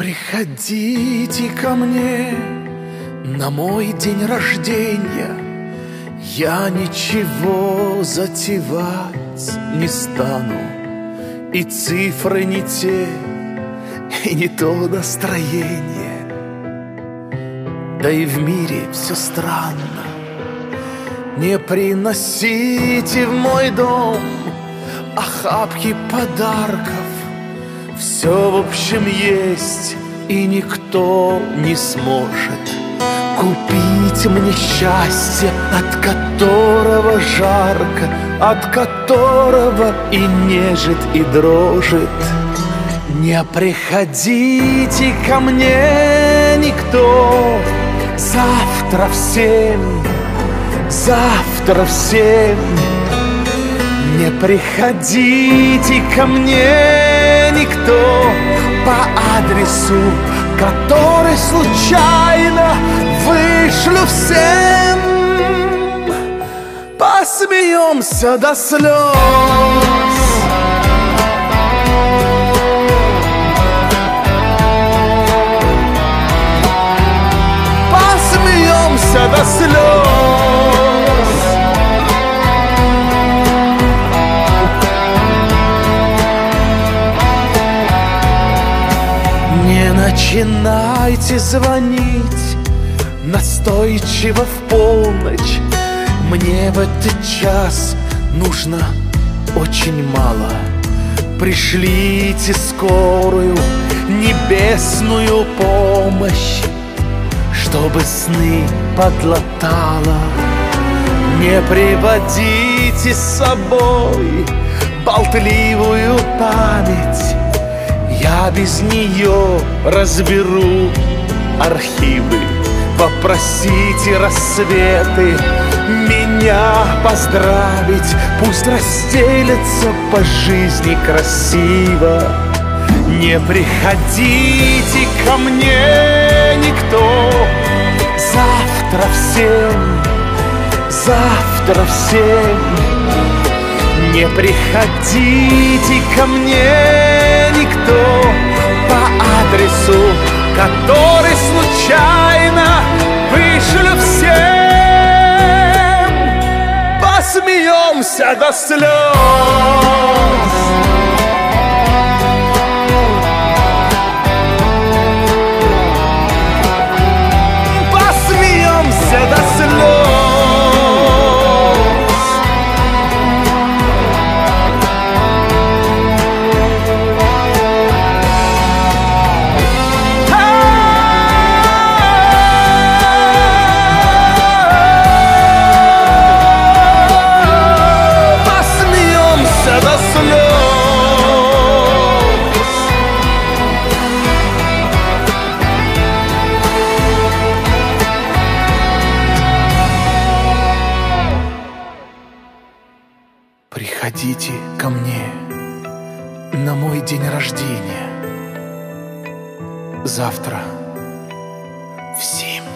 приходите ко мне на мой день рождения. Я ничего затевать не стану, и цифры не те, и не то настроение. Да и в мире все странно. Не приносите в мой дом охапки подарков. Все в общем есть, и никто не сможет купить мне счастье, от которого жарко, от которого и нежит, и дрожит. Не приходите ко мне никто завтра в 7, завтра в 7. Не приходите ко мне никто по адресу, который случайно вышлю всем. Посмеемся до слез. Посмеемся до слез. Не начинайте звонить настойчиво в полночь. Мне в этот час нужно очень мало. Пришлите скорую небесную помощь, чтобы сны подлатала. Не приводите с собой болтливую память. Я без нее разберу архивы. Попросите рассветы меня поздравить. Пусть расстелятся по жизни красиво. Не приходите ко мне никто завтра в 7, завтра в 7. Не приходите ко мне никто по адресу, который случайно вышлю всем. Посмеемся до слез. Посмеемся до слез. Приходите ко мне на мой день рождения завтра в 7.